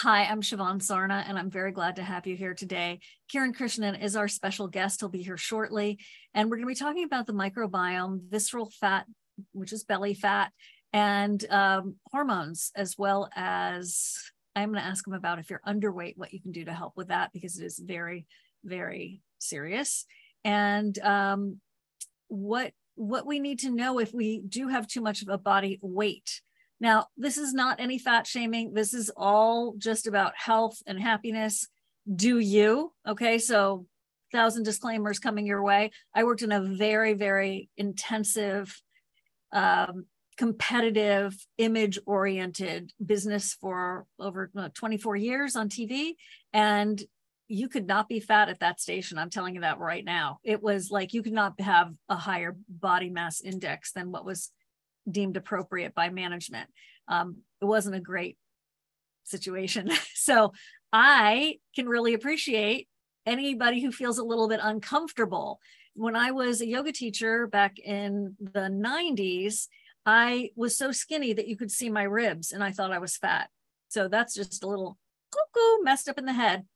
Hi, I'm Siobhan Sarna, and I'm very glad to have you here today. Kiran Krishnan is our special guest. He'll be here shortly. And we're going to be talking about the microbiome, visceral fat, which is belly fat, and hormones, as well as I'm going to ask him about if you're underweight, what you can do to help with that, because it is very, very serious. And what we need to know if we do have too much of a body weight. Now, this is not any fat shaming. This is all just about health and happiness. Do you? Okay, so 1,000 disclaimers coming your way. I worked in a very, very intensive, competitive, image-oriented business for over 24 years on TV. And you could not be fat at that station. I'm telling you that right now. It was like you could not have a higher body mass index than what was deemed appropriate by management. It wasn't a great situation. So I can really appreciate anybody who feels a little bit uncomfortable. When I was a yoga teacher back in the 90s, I was so skinny that you could see my ribs and I thought I was fat. So that's just a little cuckoo messed up in the head.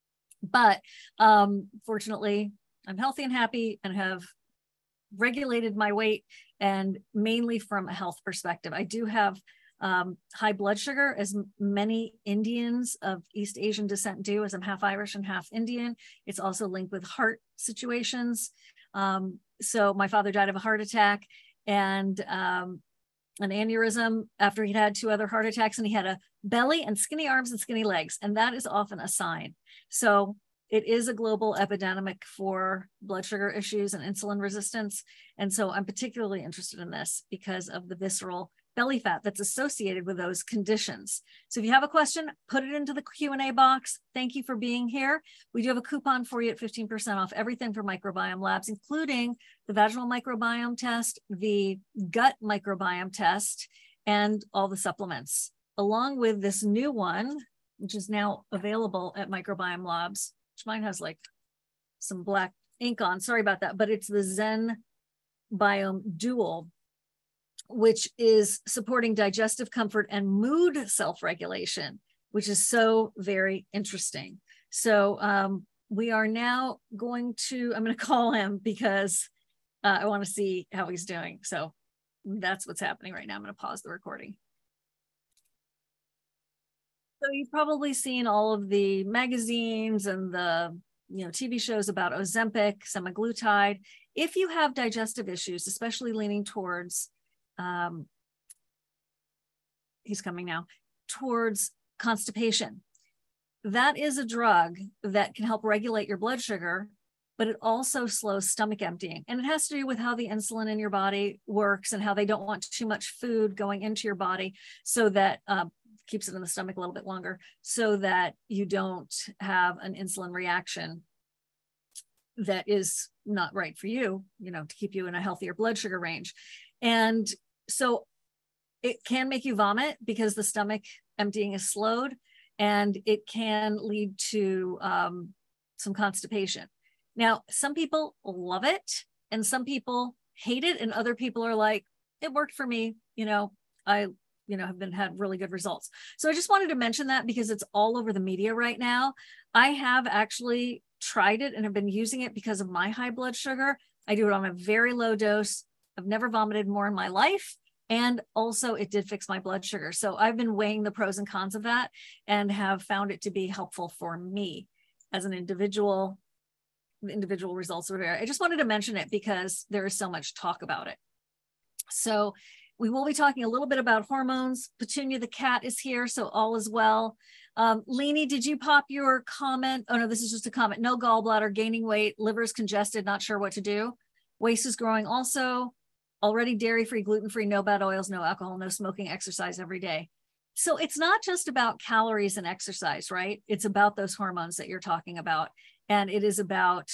But fortunately, I'm healthy and happy and have regulated my weight, and mainly from a health perspective. I do have high blood sugar, as many Indians of East Asian descent do, as I'm half Irish and half Indian. It's also linked with heart situations. So my father died of a heart attack and an aneurysm after he'd had 2 other heart attacks, and he had a belly and skinny arms and skinny legs. And that is often a sign. So it is a global epidemic for blood sugar issues and insulin resistance. And so I'm particularly interested in this because of the visceral belly fat that's associated with those conditions. So if you have a question, put it into the Q&A box. Thank you for being here. We do have a coupon for you at 15% off everything for Microbiome Labs, including the vaginal microbiome test, the gut microbiome test, and all the supplements, along with this new one, which is now available at Microbiome Labs. Mine has like some black ink on, sorry about that, but it's the Zen Biome Dual, which is supporting digestive comfort and mood self-regulation, which is so very interesting. So we are now going to, I'm going to call him because I want to see how he's doing. So that's what's happening right now. I'm going to pause the recording. So you've probably seen all of the magazines and the TV shows about Ozempic, semaglutide. If you have digestive issues, especially leaning towards, he's coming now, towards constipation, that is a drug that can help regulate your blood sugar, but it also slows stomach emptying. And it has to do with how the insulin in your body works and how they don't want too much food going into your body, so that keeps it in the stomach a little bit longer, so that you don't have an insulin reaction that is not right for you, to keep you in a healthier blood sugar range. And so it can make you vomit because the stomach emptying is slowed, and it can lead to some constipation. Now, some people love it and some people hate it, and other people are like, it worked for me, I have had really good results. So I just wanted to mention that because it's all over the media right now. I have actually tried it and have been using it because of my high blood sugar. I do it on a very low dose. I've never vomited more in my life. And also it did fix my blood sugar. So I've been weighing the pros and cons of that and have found it to be helpful for me as an individual. The individual results are there. I just wanted to mention it because there is so much talk about it. So we will be talking a little bit about hormones. Petunia the cat is here, so all is well. Leanie, did you pop your comment? Oh no, this is just a comment. No gallbladder, gaining weight, liver's congested, not sure what to do. Waist is growing also. Already dairy-free, gluten-free, no bad oils, no alcohol, no smoking, exercise every day. So it's not just about calories and exercise, right? It's about those hormones that you're talking about. And it is about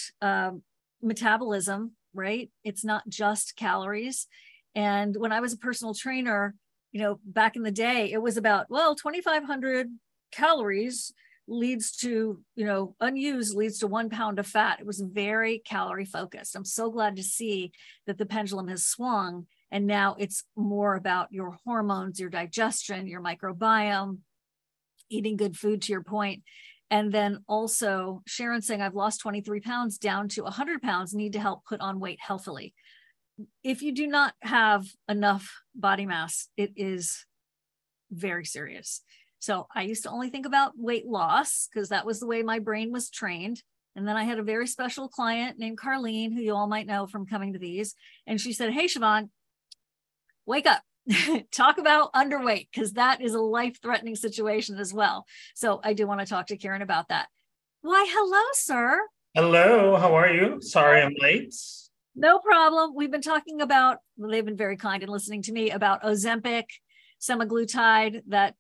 metabolism, right? It's not just calories. And when I was a personal trainer, back in the day, it was about, 2,500 calories leads to, unused leads to 1 pound of fat. It was very calorie focused. I'm so glad to see that the pendulum has swung, and now it's more about your hormones, your digestion, your microbiome, eating good food, to your point. And then also Sharon saying, I've lost 23 pounds down to 100 pounds, need to help put on weight healthily. If you do not have enough body mass, it is very serious. So I used to only think about weight loss because that was the way my brain was trained. And then I had a very special client named Carlene, who you all might know from coming to these. And she said, hey, Siobhan, wake up. Talk about underweight, because that is a life-threatening situation as well. So I do want to talk to Karen about that. Why, hello, sir. Hello, how are you? Sorry I'm late. No problem. We've been talking about, well, they've been very kind in listening to me about Ozempic, semaglutide that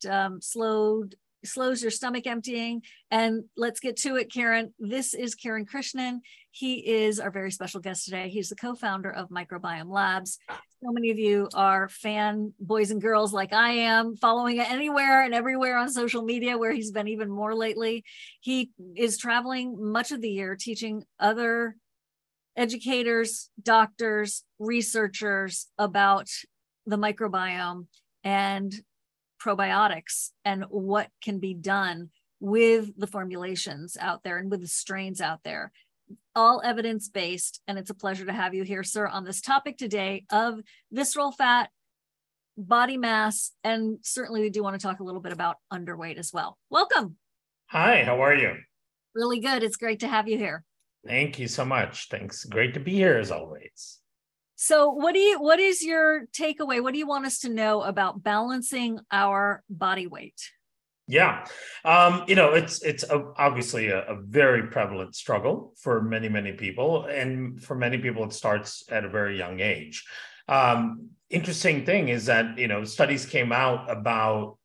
slows your stomach emptying. And let's get to it, Karen. This is Karen Krishnan. He is our very special guest today. He's the co-founder of Microbiome Labs. So many of you are fan boys and girls like I am, following it anywhere and everywhere on social media, where he's been even more lately. He is traveling much of the year teaching other educators, doctors, researchers about the microbiome and probiotics and what can be done with the formulations out there and with the strains out there. All evidence-based, and it's a pleasure to have you here, sir, on this topic today of visceral fat, body mass, and certainly we do want to talk a little bit about underweight as well. Welcome. Hi, how are you? Really good. It's great to have you here. Thank you so much. Thanks. Great to be here as always. So what is your takeaway? What do you want us to know about balancing our body weight? Yeah, it's obviously a very prevalent struggle for many people, and for many people it starts at a very young age. Interesting thing is that studies came out about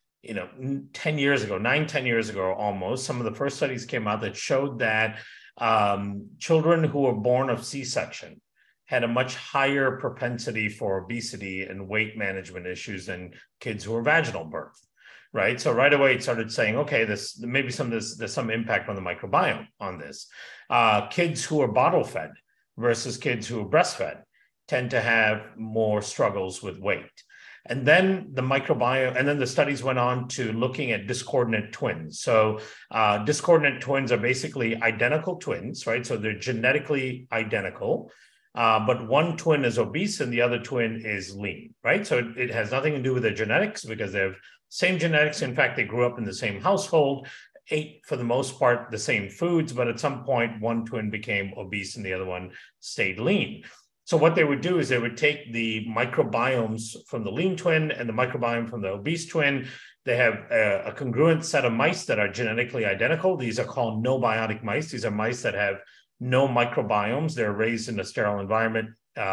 10 years ago, 9-10 years ago almost. Some of the first studies came out that showed that children who were born of C-section had a much higher propensity for obesity and weight management issues than kids who were vaginal birth. Right. So right away it started saying, okay, there's some impact on the microbiome on this. Kids who are bottle fed versus kids who are breastfed tend to have more struggles with weight. And then the microbiome, and then the studies went on to looking at discordant twins. So discordant twins are basically identical twins, right? So they're genetically identical, but one twin is obese and the other twin is lean, right? So it has nothing to do with their genetics because they have same genetics. In fact, they grew up in the same household, ate for the most part the same foods, but at some point one twin became obese and the other one stayed lean. So what they would do is they would take the microbiomes from the lean twin and the microbiome from the obese twin. They have a congruent set of mice that are genetically identical. These are called no-biotic mice. These are mice that have no microbiomes. They're raised in a sterile environment,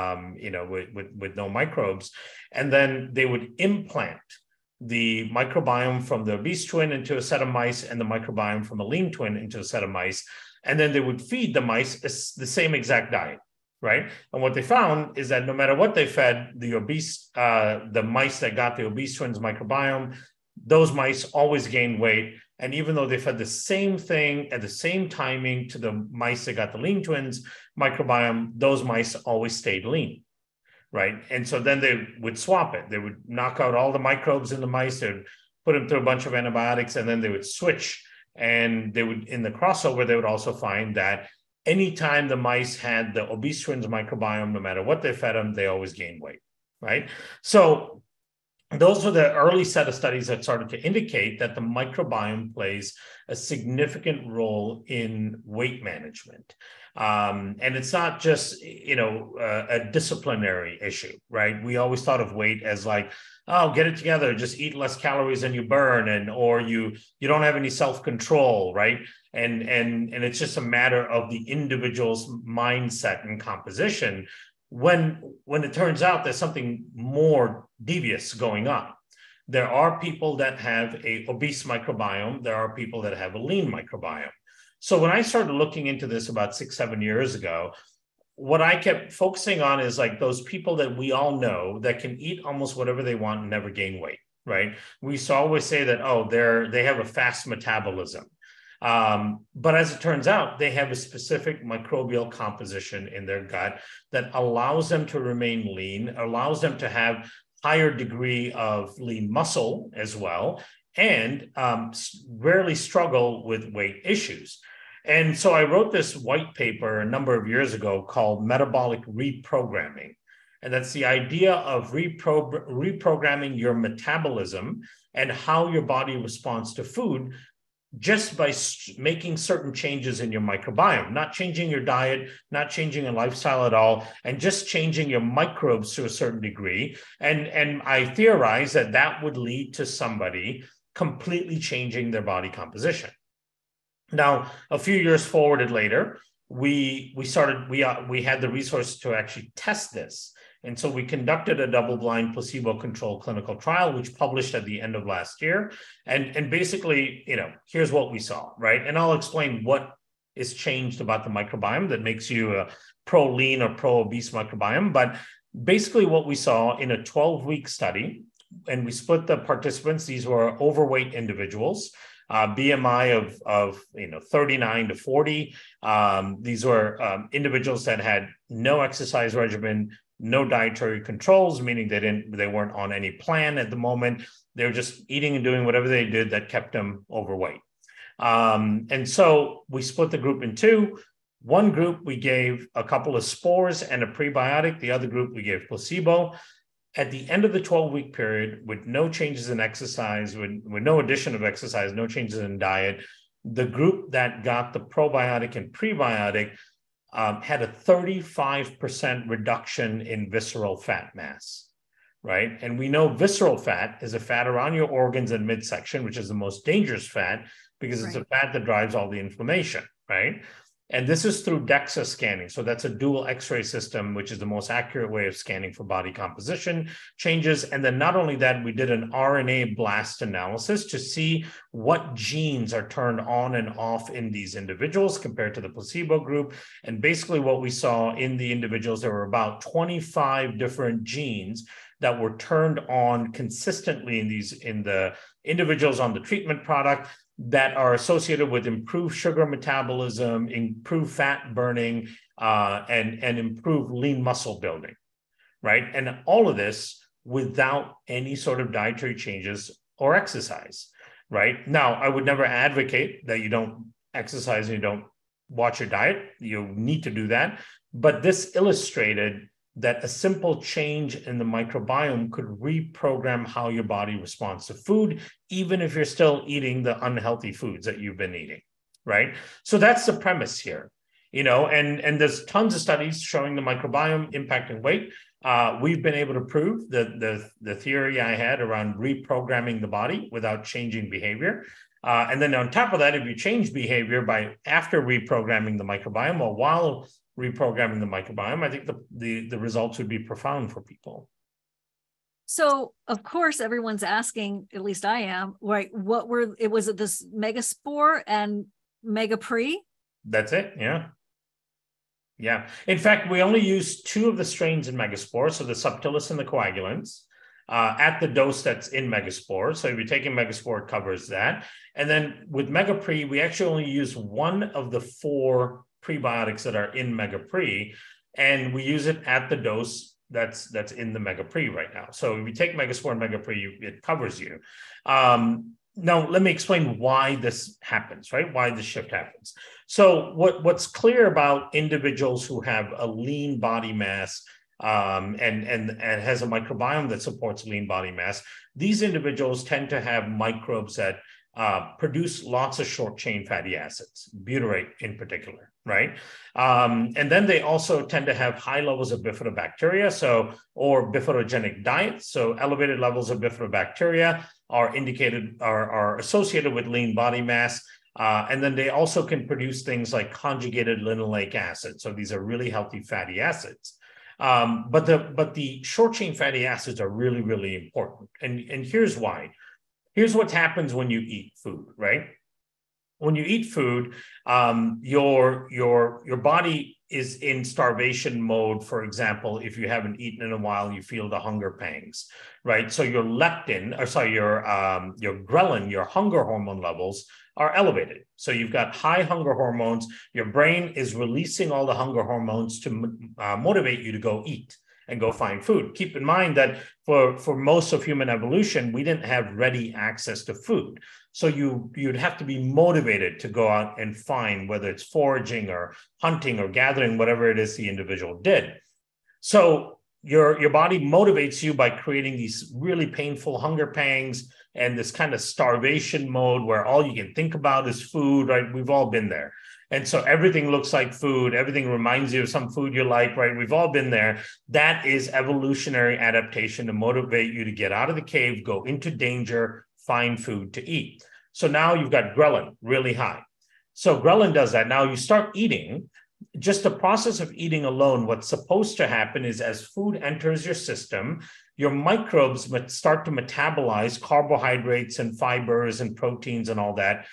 with no microbes. And then they would implant the microbiome from the obese twin into a set of mice and the microbiome from a lean twin into a set of mice. And then they would feed the mice the same exact diet, right? And what they found is that no matter what they fed the mice that got the obese twins microbiome, those mice always gained weight. And even though they fed the same thing at the same timing to the mice that got the lean twins microbiome, those mice always stayed lean. Right. And so then they would swap it. They would knock out all the microbes in the mice. They would put them through a bunch of antibiotics, and then they would switch. And they would, in the crossover, they would also find that anytime the mice had the obese twins microbiome, no matter what they fed them, they always gained weight. Right. So those were the early set of studies that started to indicate that the microbiome plays a significant role in weight management. And it's not just, a disciplinary issue, right? We always thought of weight as like, oh, get it together, just eat less calories than you burn, or you don't have any self-control, right? And it's just a matter of the individual's mindset and composition when it turns out there's something more devious going on. There are people that have a obese microbiome. There are people that have a lean microbiome. So when I started looking into this about 6-7 years ago, what I kept focusing on is like those people that we all know that can eat almost whatever they want and never gain weight, right? We used to always say that, oh, they have a fast metabolism. But as it turns out, they have a specific microbial composition in their gut that allows them to remain lean, allows them to have higher degree of lean muscle as well, and rarely struggle with weight issues. And so I wrote this white paper a number of years ago called Metabolic Reprogramming. And that's the idea of reprogramming your metabolism and how your body responds to food just by making certain changes in your microbiome, not changing your diet, not changing your lifestyle at all, and just changing your microbes to a certain degree. And I theorize that that would lead to somebody completely changing their body composition. Now, a few years forwarded later, we had the resources to actually test this. And so we conducted a double-blind placebo-controlled clinical trial, which published at the end of last year. And basically, here's what we saw, right? And I'll explain what is changed about the microbiome that makes you a pro-lean or pro-obese microbiome. But basically what we saw in a 12-week study, and we split the participants, these were overweight individuals, BMI of 39 to 40. These were individuals that had no exercise regimen, no dietary controls, meaning they weren't on any plan at the moment. They were just eating and doing whatever they did that kept them overweight. And so we split the group in two. One group, we gave a couple of spores and a prebiotic. The other group, we gave placebo. At the end of the 12-week period, with no changes in exercise, with no addition of exercise, no changes in diet, the group that got the probiotic and prebiotic had a 35% reduction in visceral fat mass, right? And we know visceral fat is a fat around your organs and midsection, which is the most dangerous fat because it's a fat that drives all the inflammation, right? And this is through DEXA scanning. So that's a dual X-ray system, which is the most accurate way of scanning for body composition changes. And then not only that, we did an RNA blast analysis to see what genes are turned on and off in these individuals compared to the placebo group. And basically what we saw in the individuals, there were about 25 different genes that were turned on consistently in the individuals on the treatment product that are associated with improved sugar metabolism, improved fat burning, and improved lean muscle building, right? And all of this without any sort of dietary changes or exercise, right? Now, I would never advocate that you don't exercise and you don't watch your diet. You need to do that. But this illustrated that a simple change in the microbiome could reprogram how your body responds to food, even if you're still eating the unhealthy foods that you've been eating, right? So that's the premise here, and there's tons of studies showing the microbiome impacting weight. We've been able to prove the theory I had around reprogramming the body without changing behavior. And then on top of that, if you change behavior after reprogramming the microbiome or while reprogramming the microbiome, I think the results would be profound for people. So of course, everyone's asking, at least I am, right? Was it this Megaspore and Megapre? That's it. Yeah. Yeah. In fact, we only used two of the strains in Megaspore, so the Subtilis and the Coagulans, at the dose that's in Megaspore. So if you're taking Megaspore, it covers that. And then with Megapre, we actually only use one of the 4 prebiotics that are in Megapre, and we use it at the dose that's in the Megapre right now. So if you take Megaspore and Megapre, it covers you. Now, let me explain why this happens, right? Why this shift happens. So what's clear about individuals who have a lean body mass and has a microbiome that supports lean body mass, these individuals tend to have microbes that produce lots of short chain fatty acids, butyrate in particular, right? And then they also tend to have high levels of bifidobacteria, or bifidogenic diet. So elevated levels of bifidobacteria are associated with lean body mass. And then they also can produce things like conjugated linoleic acid. So these are really healthy fatty acids. But the short chain fatty acids are really, really important. And here's why. Here's what happens when you eat food, right? When you eat food, your body is in starvation mode. For example, if you haven't eaten in a while, you feel the hunger pangs, right? So your ghrelin, your hunger hormone levels are elevated. So you've got high hunger hormones. Your brain is releasing all the hunger hormones to motivate you to go eat. and go find food. Keep in mind that for most of human evolution, we didn't have ready access to food. So you'd have to be motivated to go out and find, whether it's foraging or hunting or gathering, whatever it is the individual did. So your body motivates you by creating these really painful hunger pangs and this kind of starvation mode where all you can think about is food, right? We've all been there. And so everything looks like food. Everything reminds you of some food you like, right? We've all been there. That is evolutionary adaptation to motivate you to get out of the cave, go into danger, find food to eat. So now you've got ghrelin really high. So ghrelin does that. Now you start eating. Just the process of eating alone, what's supposed to happen is as food enters your system, your microbes start to metabolize carbohydrates and fibers and proteins and all that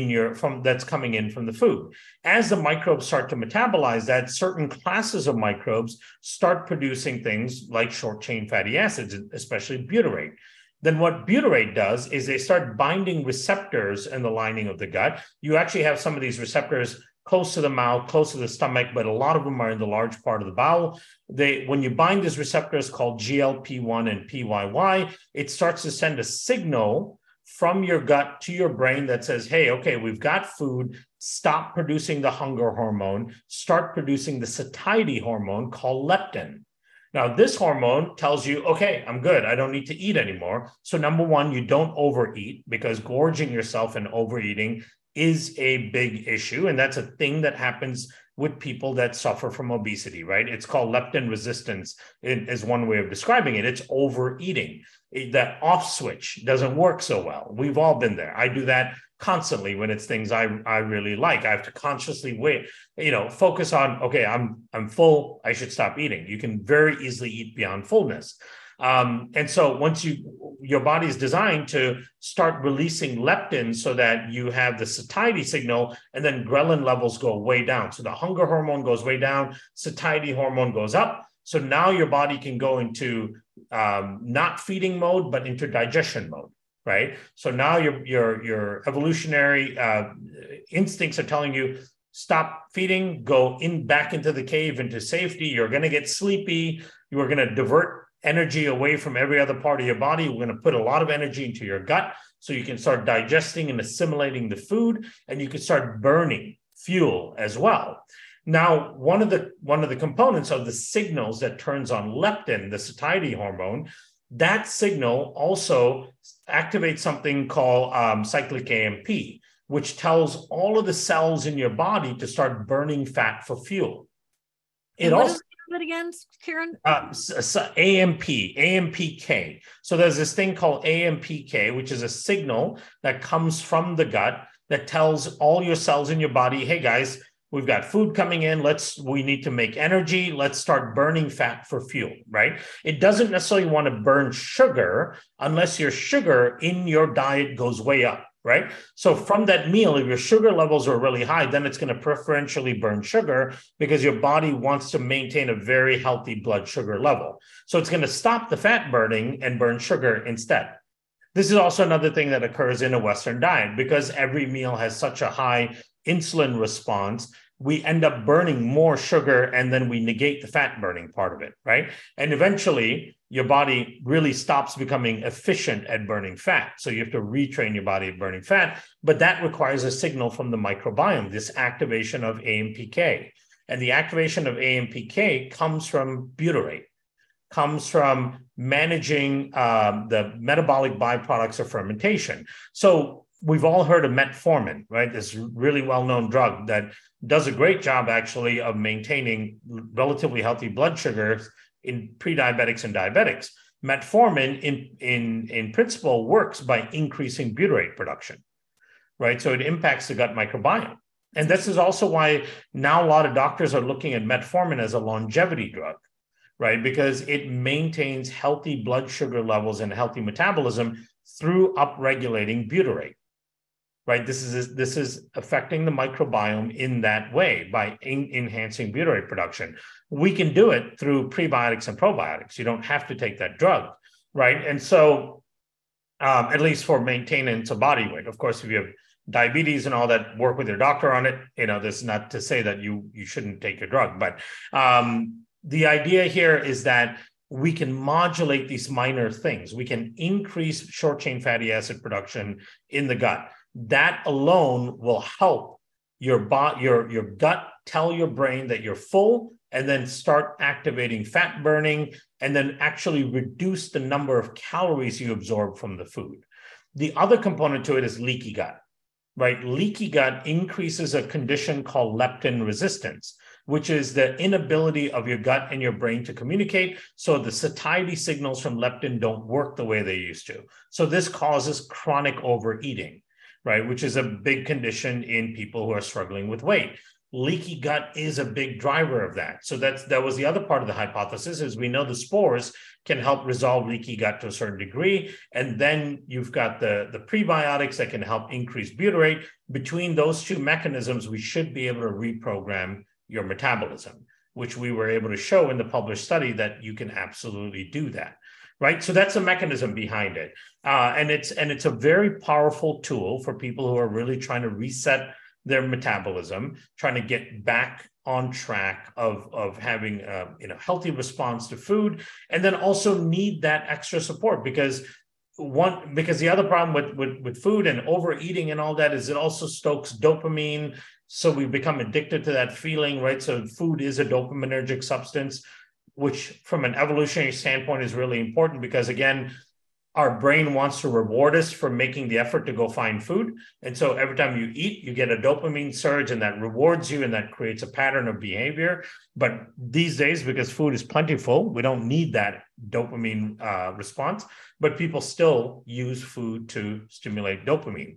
that's coming in from the food. As the microbes start to metabolize that, certain classes of microbes start producing things like short chain fatty acids, especially butyrate. Then what butyrate does is they start binding receptors in the lining of the gut. You actually have some of these receptors close to the mouth, close to the stomach, but a lot of them are in the large part of the bowel. When you bind these receptors called GLP-1 and PYY, it starts to send a signal from your gut to your brain that says, hey, okay, we've got food, stop producing the hunger hormone, start producing the satiety hormone called leptin. Now, this hormone tells you, okay, I'm good. I don't need to eat anymore. So number one, you don't overeat, because gorging yourself and overeating is a big issue. And that's a thing that happens with people that suffer from obesity, right? It's called leptin resistance is one way of describing it. It's overeating. That off switch doesn't work so well. We've all been there. I do that constantly when it's things I really like. I have to consciously focus on, okay, I'm full, I should stop eating. You can very easily eat beyond fullness. And so once your body is designed to start releasing leptin so that you have the satiety signal, and then ghrelin levels go way down. So the hunger hormone goes way down, satiety hormone goes up. So now your body can go into not feeding mode, but into digestion mode, right? So now your evolutionary instincts are telling you, stop feeding, go back into the cave, into safety. You're going to get sleepy. You are going to divert energy away from every other part of your body. We're going to put a lot of energy into your gut so you can start digesting and assimilating the food, and you can start burning fuel as well. Now, one of the components of the signals that turns on leptin, the satiety hormone, that signal also activates something called cyclic AMP, which tells all of the cells in your body to start burning fat for fuel. It also it again, Kiran? AMPK. So there's this thing called AMPK, which is a signal that comes from the gut that tells all your cells in your body, hey guys, we've got food coming in. We need to make energy. Let's start burning fat for fuel, right? It doesn't necessarily want to burn sugar unless your sugar in your diet goes way up, right? So from that meal, if your sugar levels are really high, then it's going to preferentially burn sugar because your body wants to maintain a very healthy blood sugar level. So it's going to stop the fat burning and burn sugar instead. This is also another thing that occurs in a Western diet. Because every meal has such a high insulin response, we end up burning more sugar, and then we negate the fat burning part of it, right? And eventually, your body really stops becoming efficient at burning fat. So you have to retrain your body at burning fat, but that requires a signal from the microbiome, this activation of AMPK. And the activation of AMPK comes from butyrate, comes from managing the metabolic byproducts of fermentation. So we've all heard of metformin, right? This really well-known drug that does a great job actually of maintaining relatively healthy blood sugars in pre-diabetics and diabetics. Metformin in principle works by increasing butyrate production, right? So it impacts the gut microbiome. And this is also why now a lot of doctors are looking at metformin as a longevity drug, right? Because it maintains healthy blood sugar levels and healthy metabolism through upregulating butyrate. Right, this is affecting the microbiome in that way by enhancing butyrate production. We can do it through prebiotics and probiotics. You don't have to take that drug, right? And so, at least for maintenance of body weight. Of course, if you have diabetes and all that, work with your doctor on it. This is not to say that you shouldn't take your drug, but the idea here is that we can modulate these minor things. We can increase short chain fatty acid production in the gut. That alone will help your gut tell your brain that you're full, and then start activating fat burning, and then actually reduce the number of calories you absorb from the food. The other component to it is leaky gut, right? Leaky gut increases a condition called leptin resistance, which is the inability of your gut and your brain to communicate. So the satiety signals from leptin don't work the way they used to. So this causes chronic overeating, right? Which is a big condition in people who are struggling with weight. Leaky gut is a big driver of that. So that was the other part of the hypothesis, is we know the spores can help resolve leaky gut to a certain degree. And then you've got the prebiotics that can help increase butyrate. Between those two mechanisms, we should be able to reprogram your metabolism, which we were able to show in the published study that you can absolutely do that, right? So that's a mechanism behind it. And it's a very powerful tool for people who are really trying to reset their metabolism, trying to get back on track of having a healthy response to food, and then also need that extra support because the other problem with food and overeating and all that is it also stokes dopamine. So we become addicted to that feeling, right? So food is a dopaminergic substance, which from an evolutionary standpoint is really important because, again, our brain wants to reward us for making the effort to go find food. And so every time you eat, you get a dopamine surge and that rewards you and that creates a pattern of behavior. But these days, because food is plentiful, we don't need that dopamine response, but people still use food to stimulate dopamine.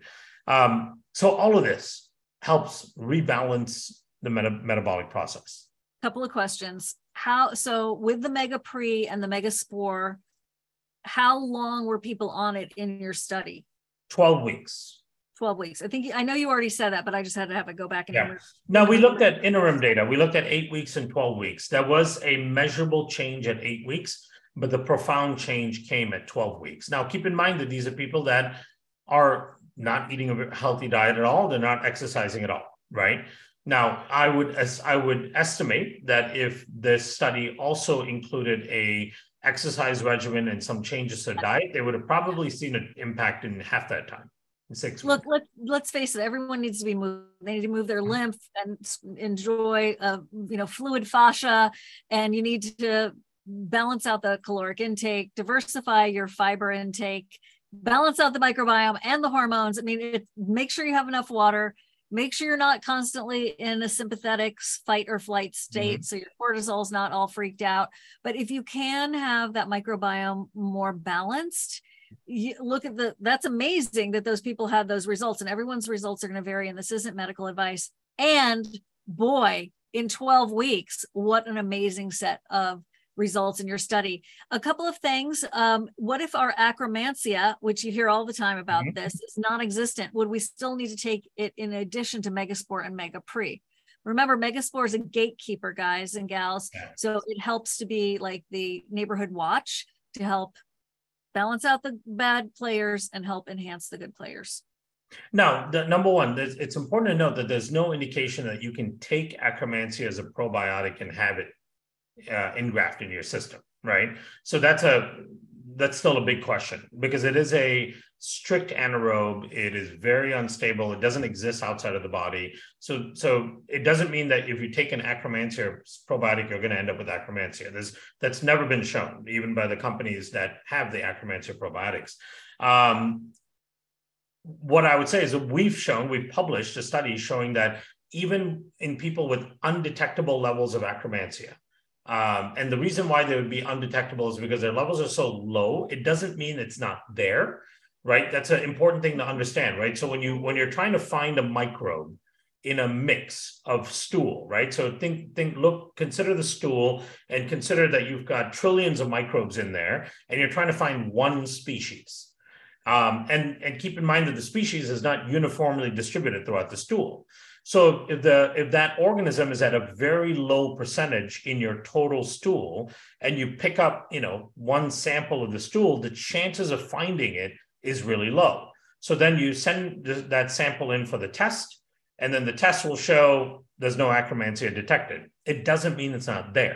So all of this helps rebalance the metabolic process. Couple of questions. So with the Mega Pre and the Mega Spore, how long were people on it in your study? 12 weeks. 12 weeks. I know you already said that, but I just had to have it go back. No, we looked at interim data. We looked at 8 weeks and 12 weeks. There was a measurable change at 8 weeks, but the profound change came at 12 weeks. Now, keep in mind that these are people that are not eating a healthy diet at all. They're not exercising at all, right? Now, I would estimate that if this study also included a exercise regimen and some changes to diet, they would have probably seen an impact in half that time, in 6 weeks. Look, let's face it, everyone needs to be moved. They need to move their lymph and enjoy fluid fascia, and you need to balance out the caloric intake, diversify your fiber intake, balance out the microbiome and the hormones. I mean, make sure you have enough water. Make sure you're not constantly in a sympathetic fight or flight state, so your cortisol is not all freaked out. But if you can have that microbiome more balanced, that's amazing that those people had those results, and everyone's results are going to vary, and this isn't medical advice. And boy, in 12 weeks, what an amazing set of results in your study. A couple of things. What if our akkermansia, which you hear all the time about this, is non-existent? Would we still need to take it in addition to Megaspore and Mega Pre? Remember, Megaspore is a gatekeeper, guys and gals. So it helps to be like the neighborhood watch to help balance out the bad players and help enhance the good players. Now, number one, it's important to note that there's no indication that you can take akkermansia as a probiotic and have it engraft in your system, right? So that's still a big question because it is a strict anaerobe. It is very unstable. It doesn't exist outside of the body. So it doesn't mean that if you take an akkermansia probiotic, you're going to end up with akkermansia. That's never been shown, even by the companies that have the akkermansia probiotics. What I would say is that we've published a study showing that even in people with undetectable levels of akkermansia, and the reason why they would be undetectable is because their levels are so low. It doesn't mean it's not there, right? That's an important thing to understand, right? So when you're trying to find a microbe in a mix of stool, right? So consider the stool and consider that you've got trillions of microbes in there, and you're trying to find one species. And keep in mind that the species is not uniformly distributed throughout the stool. So if that organism is at a very low percentage in your total stool, and you pick up, one sample of the stool, the chances of finding it is really low. So then you send that sample in for the test, and then the test will show there's no akkermansia detected. It doesn't mean it's not there,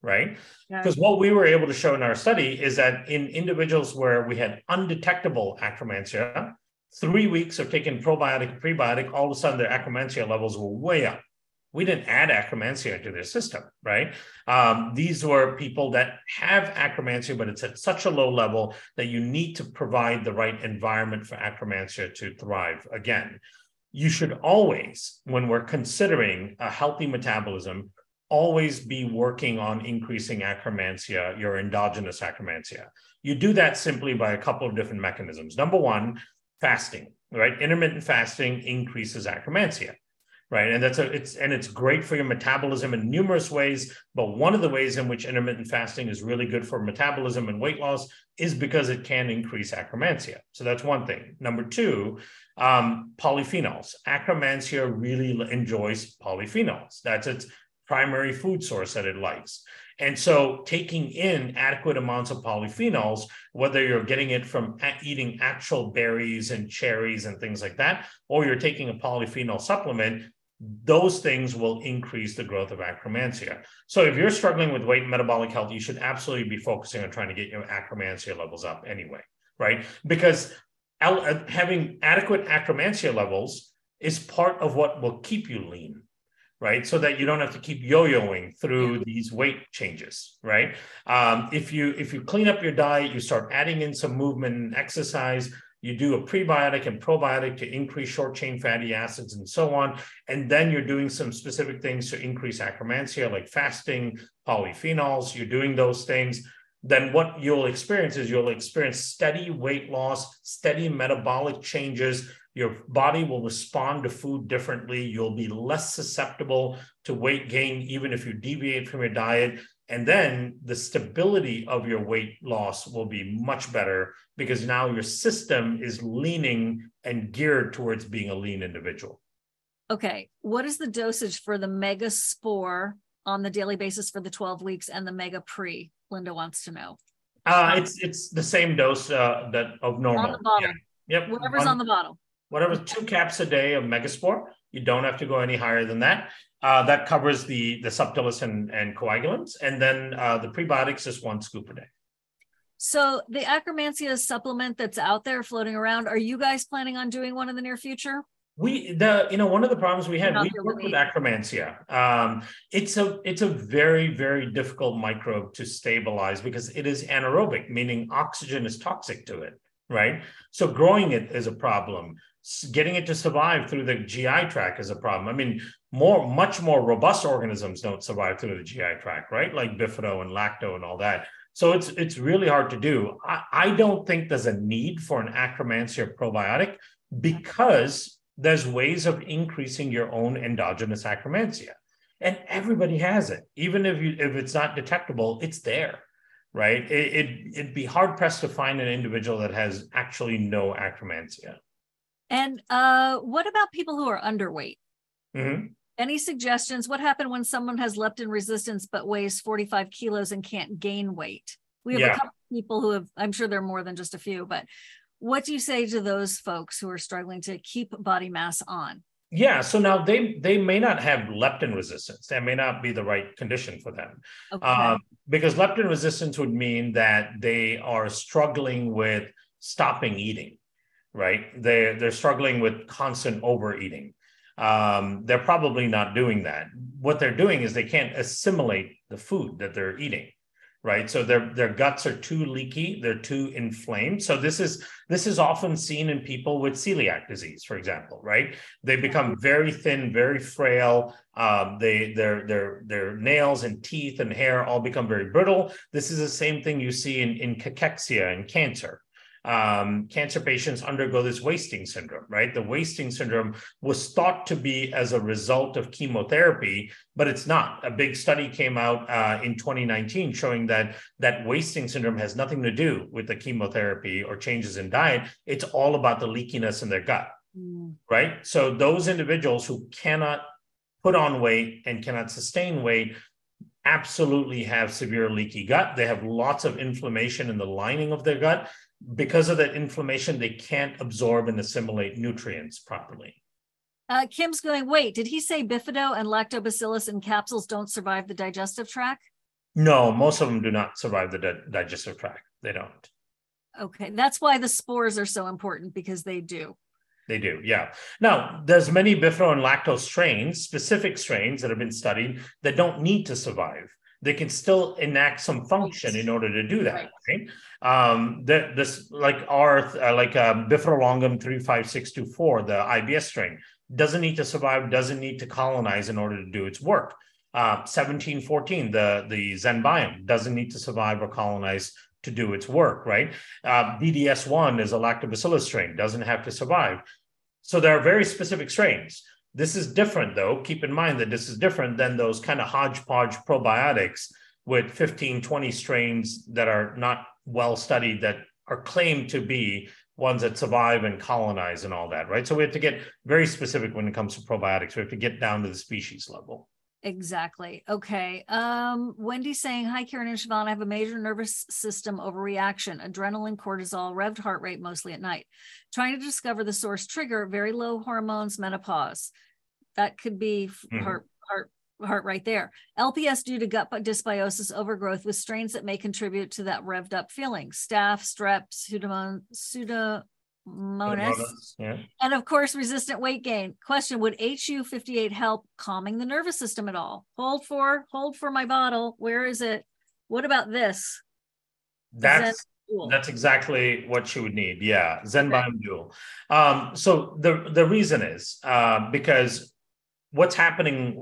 right? Yeah. Because what we were able to show in our study is that in individuals where we had undetectable akkermansia, 3 weeks of taking probiotic, prebiotic, all of a sudden their akkermansia levels were way up. We didn't add akkermansia into their system, right? These were people that have akkermansia, but it's at such a low level that you need to provide the right environment for akkermansia to thrive. Again, you should always, when we're considering a healthy metabolism, always be working on increasing akkermansia, your endogenous akkermansia. You do that simply by a couple of different mechanisms. Number one, fasting, right? Intermittent fasting increases akkermansia, right? And it's great for your metabolism in numerous ways. But one of the ways in which intermittent fasting is really good for metabolism and weight loss is because it can increase akkermansia. So that's one thing. Number two, polyphenols. Akkermansia really enjoys polyphenols. That's its primary food source that it likes. And so taking in adequate amounts of polyphenols, whether you're getting it from eating actual berries and cherries and things like that, or you're taking a polyphenol supplement, those things will increase the growth of akkermansia. So if you're struggling with weight and metabolic health, you should absolutely be focusing on trying to get your akkermansia levels up anyway, right? Because having adequate akkermansia levels is part of what will keep you lean, right? So that you don't have to keep yo-yoing through these weight changes, right? If you clean up your diet, you start adding in some movement and exercise, you do a prebiotic and probiotic to increase short-chain fatty acids and so on, and then you're doing some specific things to increase akkermansia, like fasting, polyphenols, you're doing those things, then what you'll experience is you'll experience steady weight loss, steady metabolic changes. Your body will respond to food differently. You'll be less susceptible to weight gain, even if you deviate from your diet. And then the stability of your weight loss will be much better because now your system is leaning and geared towards being a lean individual. Okay. What is the dosage for the Mega Spore on the daily basis for the 12 weeks and the Mega Pre? Linda wants to know. It's the same dose that of normal. On the bottle. Yeah. Yep. Whatever's on the bottle. Whatever, 2 caps a day of Megaspore. You don't have to go any higher than that. That covers the subtilis and coagulants. And then the prebiotics is 1 scoop a day. So the akkermansia supplement that's out there floating around, are you guys planning on doing one in the near future? One of the problems we had, we worked with akkermansia. It's a very, very difficult microbe to stabilize because it is anaerobic, meaning oxygen is toxic to it, right? So growing it is a problem. Getting it to survive through the GI tract is a problem. I mean, much more robust organisms don't survive through the GI tract, right? Like bifido and lacto and all that. So it's really hard to do. I don't think there's a need for an akkermansia probiotic because there's ways of increasing your own endogenous akkermansia. And everybody has it. Even if it's not detectable, it's there, right? It'd be hard pressed to find an individual that has actually no akkermansia. And what about people who are underweight? Mm-hmm. Any suggestions? What happened when someone has leptin resistance but weighs 45 kilos and can't gain weight? We have a couple of people who have, I'm sure there are more than just a few, but what do you say to those folks who are struggling to keep body mass on? Yeah, so now they may not have leptin resistance. That may not be the right condition for them. Okay. Because leptin resistance would mean that they are struggling with stopping eating, right? They're struggling with constant overeating. They're probably not doing that. What they're doing is they can't assimilate the food that they're eating, right? So their guts are too leaky, they're too inflamed. So this is often seen in people with celiac disease, for example, right? They become very thin, very frail. Their nails and teeth and hair all become very brittle. This is the same thing you see in cachexia and cancer. Cancer patients undergo this wasting syndrome, right? The wasting syndrome was thought to be as a result of chemotherapy, but it's not. A big study came out in 2019 showing that wasting syndrome has nothing to do with the chemotherapy or changes in diet. It's all about the leakiness in their gut, right? So those individuals who cannot put on weight and cannot sustain weight absolutely have severe leaky gut. They have lots of inflammation in the lining of their gut. Because of that inflammation, they can't absorb and assimilate nutrients properly. Kim's going, wait, did he say bifido and lactobacillus in capsules don't survive the digestive tract? No, most of them do not survive the digestive tract. They don't. Okay, that's why the spores are so important, because they do. They do, yeah. Now, there's many bifidobacter and lactose strains, specific strains that have been studied that don't need to survive. They can still enact some function in order to do that, right? This like Bifidolongum 35624, the IBS strain, doesn't need to survive, doesn't need to colonize in order to do its work. 1714, the Zenbium, doesn't need to survive or colonize to do its work, right? BDS1 is a lactobacillus strain, doesn't have to survive. So there are very specific strains. This is different, though. Keep in mind that this is different than those kind of hodgepodge probiotics with 15, 20 strains that are not well studied, that are claimed to be ones that survive and colonize and all that, right? So we have to get very specific when it comes to probiotics. We have to get down to the species level. Exactly. Okay. Wendy's saying, hi, Karen and Siobhan. I have a major nervous system overreaction, adrenaline, cortisol, revved heart rate, mostly at night. Trying to discover the source trigger, very low hormones, menopause. That could be heart right there. LPS due to gut dysbiosis, overgrowth with strains that may contribute to that revved up feeling. Staph, strep, Pseudomonas, yeah. And of course, resistant weight gain. Question, would HU58 help calming the nervous system at all? Hold for my bottle. Where is it? What about this? That's exactly what you would need. Yeah, Zenbium Dual. So the reason is because what's happening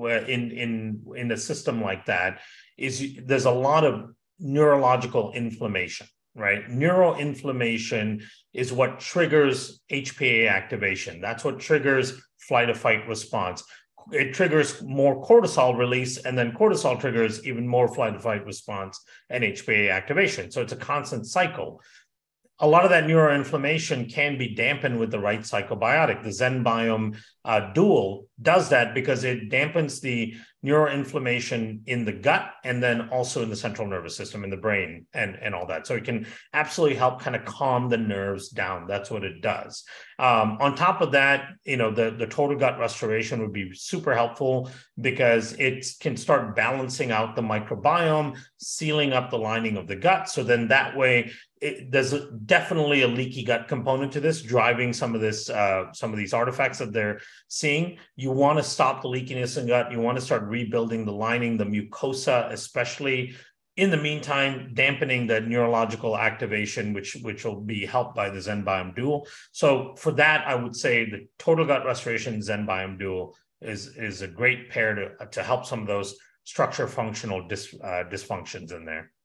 in a system like that is there's a lot of neurological inflammation. Right? Neuroinflammation is what triggers HPA activation. That's what triggers flight or fight response. It triggers more cortisol release, and then cortisol triggers even more flight or fight response and HPA activation. So it's a constant cycle. A lot of that neuroinflammation can be dampened with the right psychobiotic. The Zenbium Dual does that because it dampens the neuroinflammation in the gut and then also in the central nervous system, in the brain and all that. So it can absolutely help kind of calm the nerves down. That's what it does. On top of that, the total gut restoration would be super helpful because it can start balancing out the microbiome, sealing up the lining of the gut. So then that way, there's definitely a leaky gut component to this, driving some of these artifacts that they're seeing. You want to stop the leakiness in gut. You want to start rebuilding the lining, the mucosa, especially. In the meantime, dampening the neurological activation, which will be helped by the Zenbium Dual. So for that, I would say the total gut restoration Zenbium Dual is a great pair to help some of those structure functional dysfunctions in there.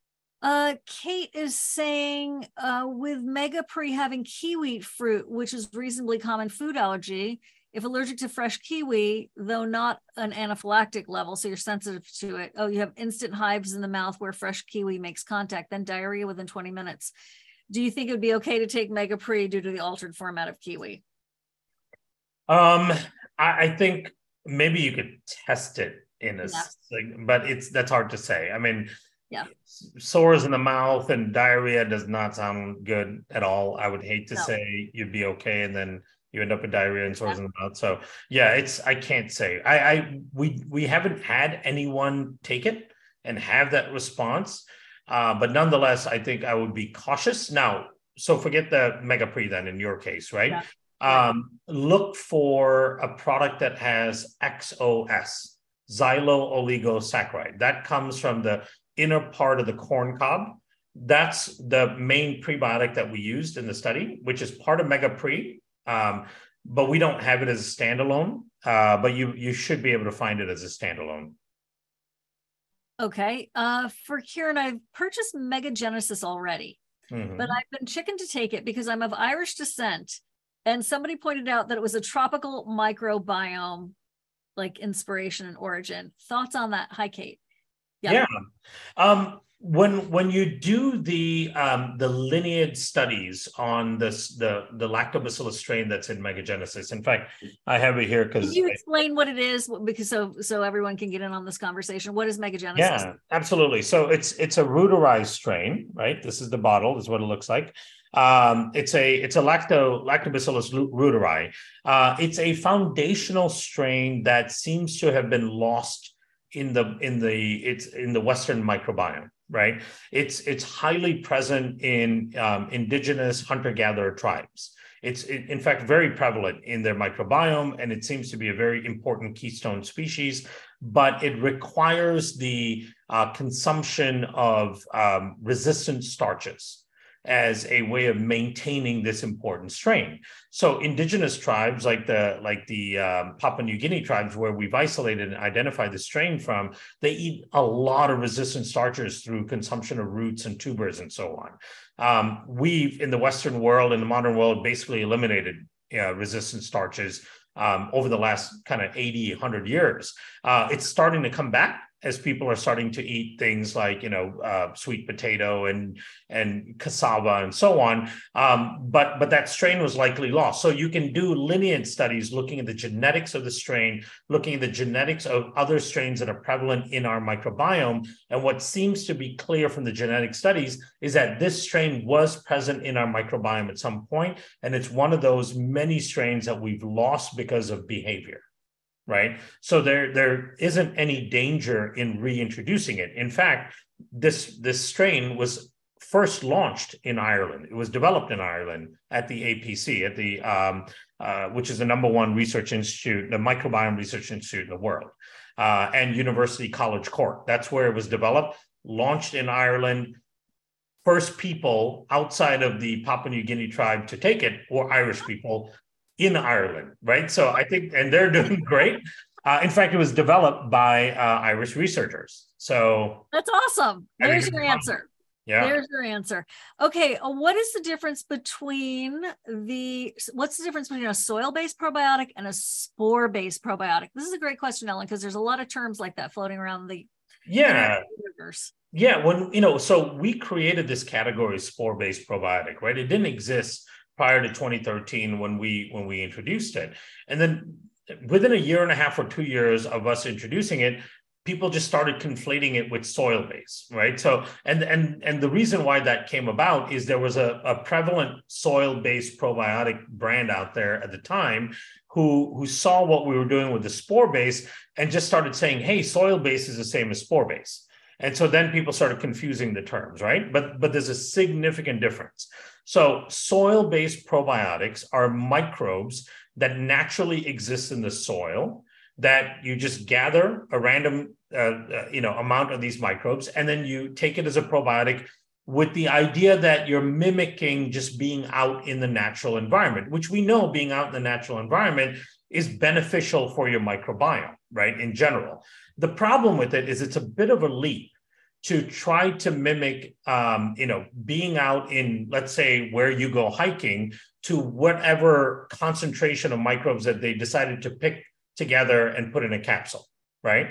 Kate is saying, with Megapre having kiwi fruit, which is reasonably common food allergy, if allergic to fresh kiwi, though not an anaphylactic level, so you're sensitive to it, you have instant hives in the mouth where fresh kiwi makes contact, then diarrhea within 20 minutes. Do you think it would be okay to take Megapre due to the altered format of kiwi? I think maybe you could test it in a but that's hard to say. I mean, sores in the mouth and diarrhea does not sound good at all. I would hate to say you'd be okay and then you end up with diarrhea and sores in the mouth. So yeah, I can't say. We haven't had anyone take it and have that response. But nonetheless, I think I would be cautious. Now, so forget the Megapre then in your case, right? Yeah. Look for a product that has XOS, xylo-oligosaccharide. That comes from the inner part of the corn cob. That's the main prebiotic that we used in the study, which is part of Megapre. But we don't have it as a standalone, but you should be able to find it as a standalone. Okay. For Kieran, I've purchased Megagenesis already, but I've been chicken to take it because I'm of Irish descent. And somebody pointed out that it was a tropical microbiome, like inspiration and origin. Thoughts on that? Hi, Kate. Yeah. When you do the lineage studies on the lactobacillus strain that's in Megagenesis, in fact, I have it here because. Can you explain what it is, because so everyone can get in on this conversation? What is Megagenesis? Yeah, absolutely. So it's a ruderized strain, right? This is the bottle. This is what it looks like. It's a lactobacillus ruderi. It's a foundational strain that seems to have been lost it's in the Western microbiome, right? It's highly present in indigenous hunter-gatherer tribes. It's in fact very prevalent in their microbiome, and it seems to be a very important keystone species, but it requires the consumption of resistant starches as a way of maintaining this important strain. So indigenous tribes like the Papua New Guinea tribes, where we've isolated and identified the strain from, they eat a lot of resistant starches through consumption of roots and tubers and so on. We've, in the Western world, in the modern world, basically eliminated resistant starches over the last kind of 80, 100 years. It's starting to come back as people are starting to eat things like, sweet potato and cassava and so on. But that strain was likely lost. So you can do lineage studies looking at the genetics of the strain, looking at the genetics of other strains that are prevalent in our microbiome. And what seems to be clear from the genetic studies is that this strain was present in our microbiome at some point, and it's one of those many strains that we've lost because of behavior. Right. So there isn't any danger in reintroducing it. In fact, this strain was first launched in Ireland. It was developed in Ireland at the APC, at the which is the #1 research institute, the microbiome research institute in the world, and University College Cork. That's where it was developed, launched in Ireland. First people outside of the Papua New Guinea tribe to take it were Irish people in Ireland, right? So I think, and they're doing great. In fact, it was developed by Irish researchers. So that's awesome. There's your answer. Yeah. There's your answer. Okay. What's the difference between a soil-based probiotic and a spore-based probiotic? This is a great question, Ellen, because there's a lot of terms like that floating around the universe. Yeah. So we created this category, spore-based probiotic, right? It didn't exist prior to 2013 when we introduced it. And then within a year and a half or 2 years of us introducing it, people just started conflating it with soil-based, right? So, and the reason why that came about is there was a prevalent soil-based probiotic brand out there at the time who saw what we were doing with the spore-based and just started saying, hey, soil-based is the same as spore-based. And so then people started confusing the terms, right? But there's a significant difference. So soil-based probiotics are microbes that naturally exist in the soil, that you just gather a random amount of these microbes, and then you take it as a probiotic with the idea that you're mimicking just being out in the natural environment, which we know being out in the natural environment is beneficial for your microbiome, right, in general. The problem with it is it's a bit of a leap to try to mimic, being out in, let's say, where you go hiking, to whatever concentration of microbes that they decided to pick together and put in a capsule, right?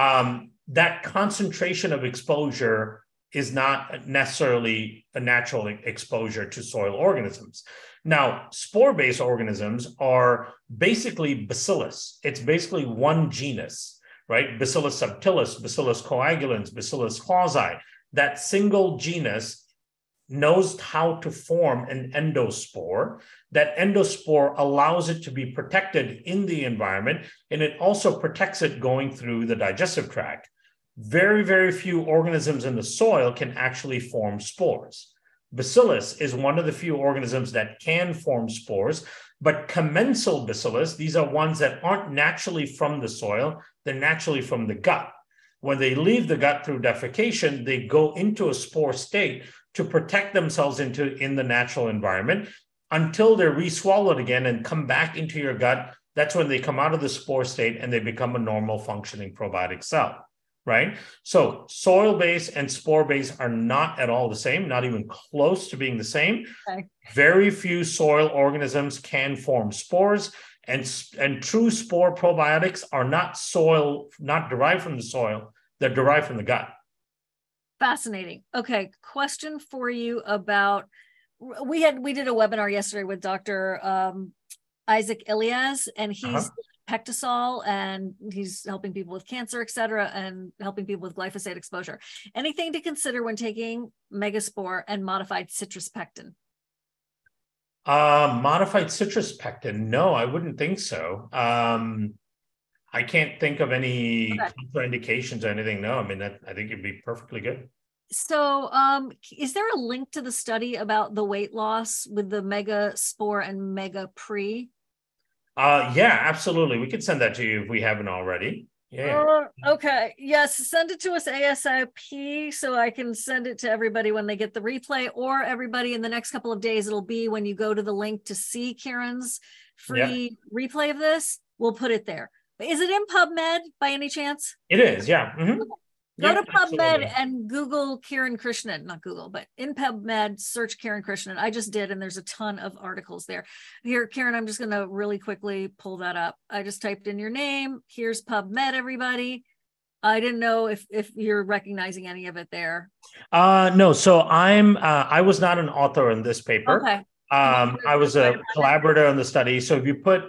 That concentration of exposure is not necessarily a natural exposure to soil organisms. Now, spore-based organisms are basically bacillus. It's basically one genus, right? Bacillus subtilis, Bacillus coagulans, Bacillus clausii. That single genus knows how to form an endospore. That endospore allows it to be protected in the environment, and it also protects it going through the digestive tract. Very, very few organisms in the soil can actually form spores. Bacillus is one of the few organisms that can form spores, but commensal bacillus, these are ones that aren't naturally from the soil, they're naturally from the gut. When they leave the gut through defecation, they go into a spore state to protect themselves in the natural environment until they're re-swallowed again and come back into your gut. That's when they come out of the spore state and they become a normal functioning probiotic cell, right? So soil-based and spore-based are not at all the same, not even close to being the same. Okay. Very few soil organisms can form spores, and true spore probiotics are not derived from the soil, they're derived from the gut. Fascinating. Okay, question for you about, we did a webinar yesterday with Dr. Isaac Ilias, and he's Pectisol, and he's helping people with cancer, et cetera, and helping people with glyphosate exposure. Anything to consider when taking Megaspore and modified citrus pectin? Modified citrus pectin? No, I wouldn't think so. I can't think of any Okay. contraindications or anything. No, I mean, I think it'd be perfectly good. So, is there a link to the study about the weight loss with the Mega Spore and Mega Pre? Yeah, absolutely. We could send that to you if we haven't already. Yeah. Okay. Yes, send it to us ASAP so I can send it to everybody when they get the replay, or everybody in the next couple of days. It'll be when you go to the link to see Kieran's free replay of this. We'll put it there. Is it in PubMed by any chance? It is. Yeah. Go to PubMed Absolutely. and Google Kiran Krishnan, not Google, but in PubMed, search Kiran Krishnan. I just did, and there's a ton of articles there. Here, Kiran, I'm just going to really quickly pull that up. I just typed in your name. Here's PubMed, everybody. I didn't know if you're recognizing any of it there. No, so I was not an author in this paper. Okay. I was a collaborator on the study. So if you put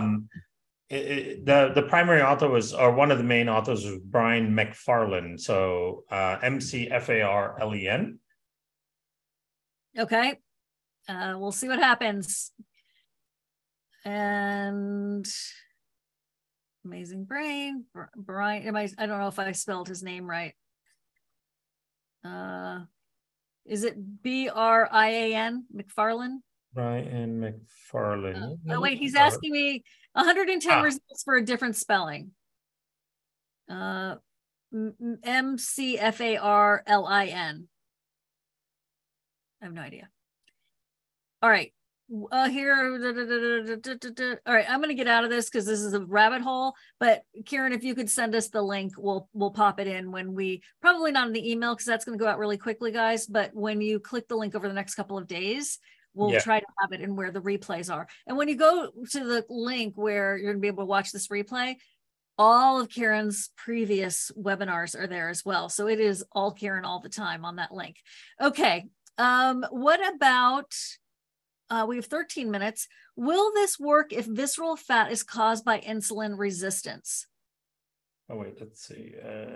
the primary author was, or one of the main authors was Brian McFarlane. So McFarlen. Okay. We'll see what happens. And Amazing Brain, Brian, I don't know if I spelled his name right. Is it Brian McFarlane? Brian McFarlane. Oh, wait, he's asking me 110 results for a different spelling. McFarlin. I have no idea. All right. Here. All right, I'm going to get out of this because this is a rabbit hole. But Kiran, if you could send us the link, we'll pop it in when we, probably not in the email because that's going to go out really quickly, guys. But when you click the link over the next couple of days, we'll try to have it in where the replays are. And when you go to the link where you're going to be able to watch this replay, all of Kiran's previous webinars are there as well. So it is all Kiran all the time on that link. Okay. What about, we have 13 minutes. Will this work if visceral fat is caused by insulin resistance? Oh, wait, let's see.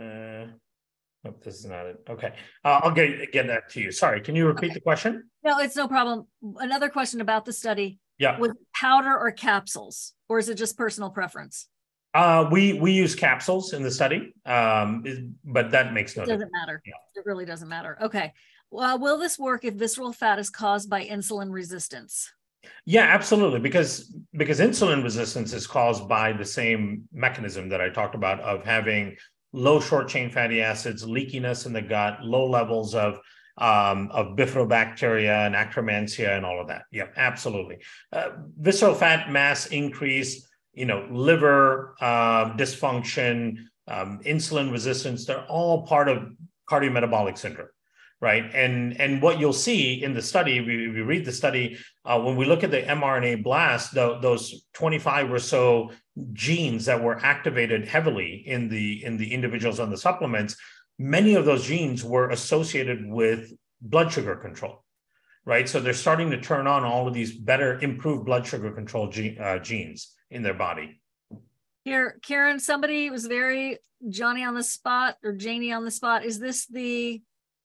Nope, this is not it. Okay. I'll get that to you. Sorry, can you repeat the question? No, it's no problem. Another question about the study. Yeah. Was it powder or capsules, or is it just personal preference? We use capsules in the study, but that makes no difference. Doesn't matter. Yeah. It really doesn't matter. Okay. Well, will this work if visceral fat is caused by insulin resistance? Yeah, absolutely. Because insulin resistance is caused by the same mechanism that I talked about of having low short chain fatty acids, leakiness in the gut, low levels of bifidobacteria and Akkermansia and all of that. Yeah, absolutely. Visceral fat mass increase, liver dysfunction, insulin resistance, they're all part of cardiometabolic syndrome. Right. And what you'll see in the study, we read the study, when we look at the mRNA blast, those 25 or so genes that were activated heavily in the individuals on the supplements, many of those genes were associated with blood sugar control. Right. So they're starting to turn on all of these better improved blood sugar control genes in their body. Here, Kiran, somebody was very Johnny on the spot or Janie on the spot. Is this the...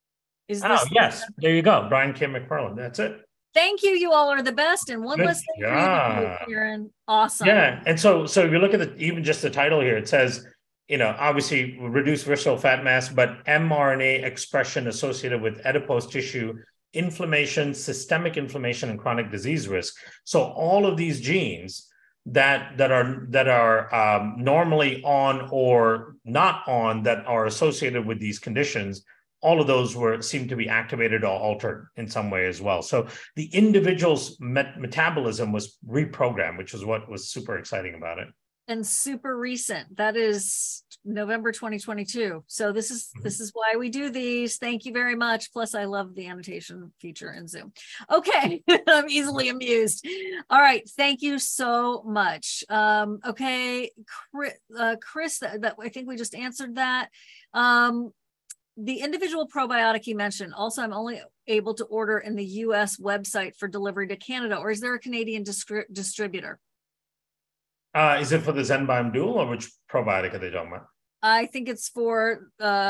yes, there you go. Brian K. McFarlane. That's it. Thank you. You all are the best. And one less thing for you to do, Kiran. Awesome. Yeah. And so if you look at even just the title here, it says, obviously reduce visceral fat mass, but mRNA expression associated with adipose tissue inflammation, systemic inflammation, and chronic disease risk. So all of these genes that are normally on or not on that are associated with these conditions, all of those seem to be activated or altered in some way as well. So the individual's metabolism was reprogrammed, which is what was super exciting about it. And super recent. That is November 2022. So this is why we do these. Thank you very much. Plus, I love the annotation feature in Zoom. Okay, I'm easily amused. All right, thank you so much. Okay, Chris, that I think we just answered that. The individual probiotic you mentioned, also I'm only able to order in the US website for delivery to Canada, or is there a Canadian distributor? Is it for the ZenBiome Dual, or which probiotic are they talking about? I think it's for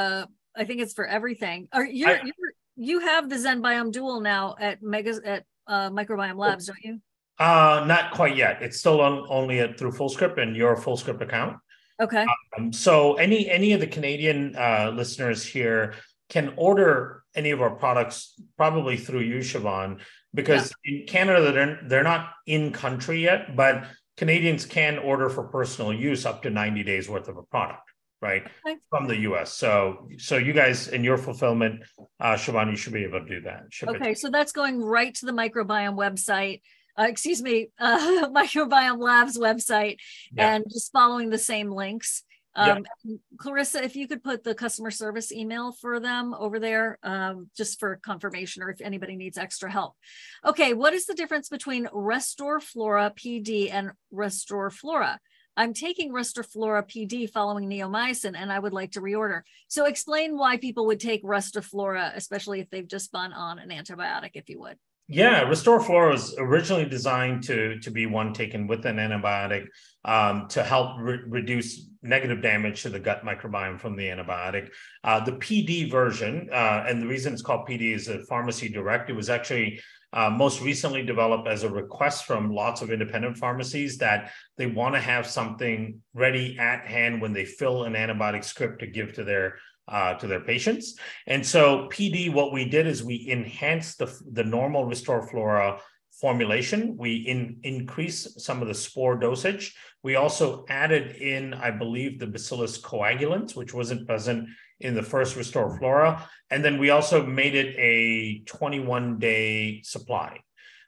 everything. You have the ZenBiome Dual now at Microbiome Labs, don't you? Not quite yet. It's still only through Fullscript and your Fullscript account. Okay. So any of the Canadian listeners here can order any of our products probably through you, Siobhan, Yeah. because in Canada they're not in country yet, but Canadians can order for personal use up to 90 days worth of a product, right? Okay. From the US. So you guys in your fulfillment, Siobhan, you should be able to do that. Okay, so that's going right to the microbiome website. Excuse me, Microbiome Labs website, Yeah. and just following the same links. Yeah. Clarissa, if you could put the customer service email for them over there, just for confirmation, or if anybody needs extra help. Okay, what is the difference between Restore Flora PD and Restore Flora? I'm taking Restore Flora PD following neomycin, and I would like to reorder. So explain why people would take Restore Flora, especially if they've just gone on an antibiotic, if you would. Yeah, Restore Flora was originally designed to be one taken with an antibiotic to help reduce negative damage to the gut microbiome from the antibiotic. The PD version, and the reason it's called PD is a pharmacy direct. It was actually most recently developed as a request from lots of independent pharmacies that they want to have something ready at hand when they fill an antibiotic script to give to their patients. And so PD, what we did is we enhanced the normal Restore Flora formulation. We increased some of the spore dosage. We also added in, I believe, the Bacillus coagulans, which wasn't present in the first Restore Flora. And then we also made it a 21-day supply.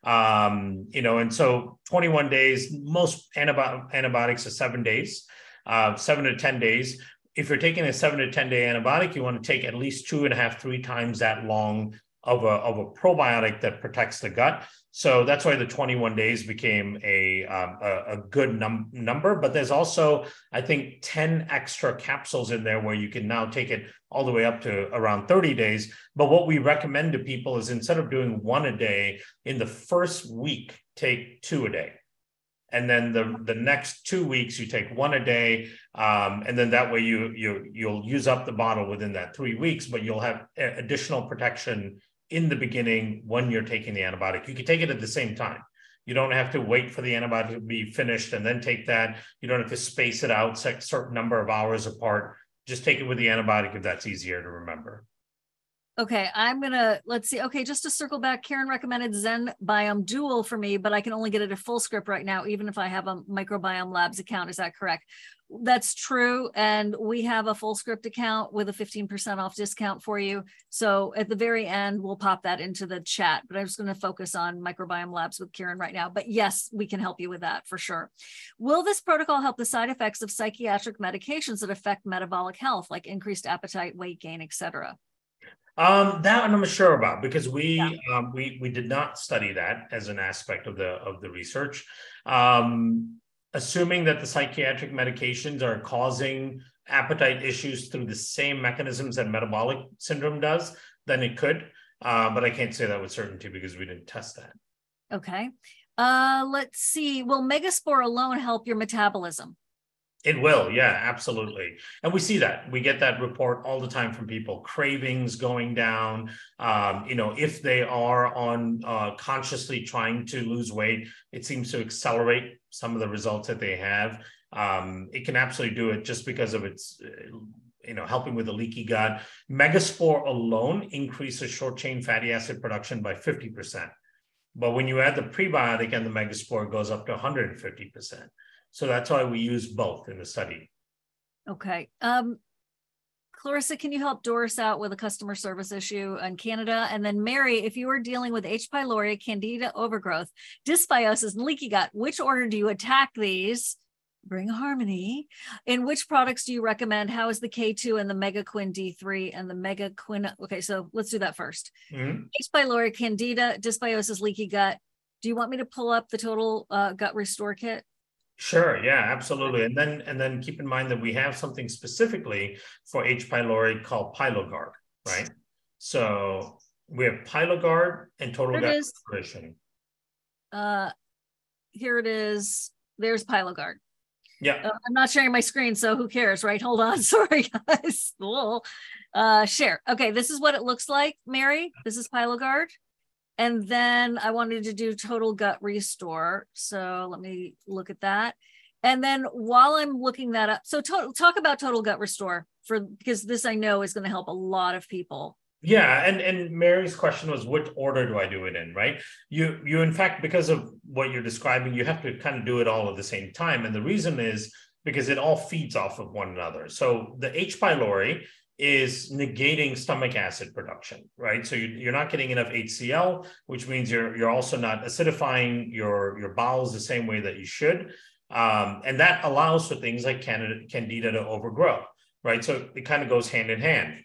And so 21 days, most antibiotics are 7 days, 7 to 10 days. If you're taking a 7 to 10 day antibiotic, you want to take at least 2.5, 3 times that long of a probiotic that protects the gut. So that's why the 21 days became a good number. But there's also, I think, 10 extra capsules in there where you can now take it all the way up to around 30 days. But what we recommend to people is instead of doing 1 a day, in the first week, take 2 a day. And then the next 2 weeks, you take 1 a day. And then that way you'll use up the bottle within that 3 weeks, but you'll have additional protection in the beginning when you're taking the antibiotic. You can take it at the same time. You don't have to wait for the antibiotic to be finished and then take that. You don't have to space it out a certain number of hours apart. Just take it with the antibiotic if that's easier to remember. Okay, let's see. Okay, just to circle back, Karen recommended Zen Biome Dual for me, but I can only get it at full script right now, even if I have a Microbiome Labs account. Is that correct? That's true. And we have a full script account with a 15% off discount for you. So at the very end, we'll pop that into the chat, but I'm just going to focus on Microbiome Labs with Karen right now. But yes, we can help you with that for sure. Will this protocol help the side effects of psychiatric medications that affect metabolic health, like increased appetite, weight gain, etc.? That I'm not sure about because we did not study that as an aspect of the research. Assuming that the psychiatric medications are causing appetite issues through the same mechanisms that metabolic syndrome does, then it could. But I can't say that with certainty because we didn't test that. Okay. Let's see. Will Megaspore alone help your metabolism? It will, yeah, absolutely. And we see that. We get that report all the time from people, cravings going down. If they are on consciously trying to lose weight, it seems to accelerate some of the results that they have. It can absolutely do it just because of its, helping with the leaky gut. Megaspore alone increases short-chain fatty acid production by 50%. But when you add the prebiotic and the Megaspore, it goes up to 150%. So that's why we use both in the study. Okay. Clarissa, can you help Doris out with a customer service issue in Canada? And then Mary, if you are dealing with H. pylori, Candida overgrowth, dysbiosis, and leaky gut, which order do you attack these? Bring harmony. In which products do you recommend? How is the K2 and the Megaquin D3 and the Megaquin? Okay, so let's do that first. Mm-hmm. H. pylori, Candida, dysbiosis, leaky gut. Do you want me to pull up the total gut restore kit? Sure. Yeah, absolutely. And then keep in mind that we have something specifically for H. pylori called Pyloguard, right? So we have Pyloguard and total gut restoration. Here it is. There's Pyloguard. Yeah. I'm not sharing my screen, so who cares, right? Hold on. Sorry, guys. Share. Okay, this is what it looks like, Mary. This is Pyloguard. And then I wanted to do total gut restore. So let me look at that. And then while I'm looking that up, so talk about Total Gut Restore because this I know is going to help a lot of people. Yeah, and Mary's question was, which order do I do it in, right? You in fact, because of what you're describing, you have to kind of do it all at the same time. And the reason is because it all feeds off of one another. So the H. pylori is negating stomach acid production, right? So you're not getting enough HCl, which means you're also not acidifying your bowels the same way that you should. And that allows for things like candida to overgrow, right? So it kind of goes hand in hand.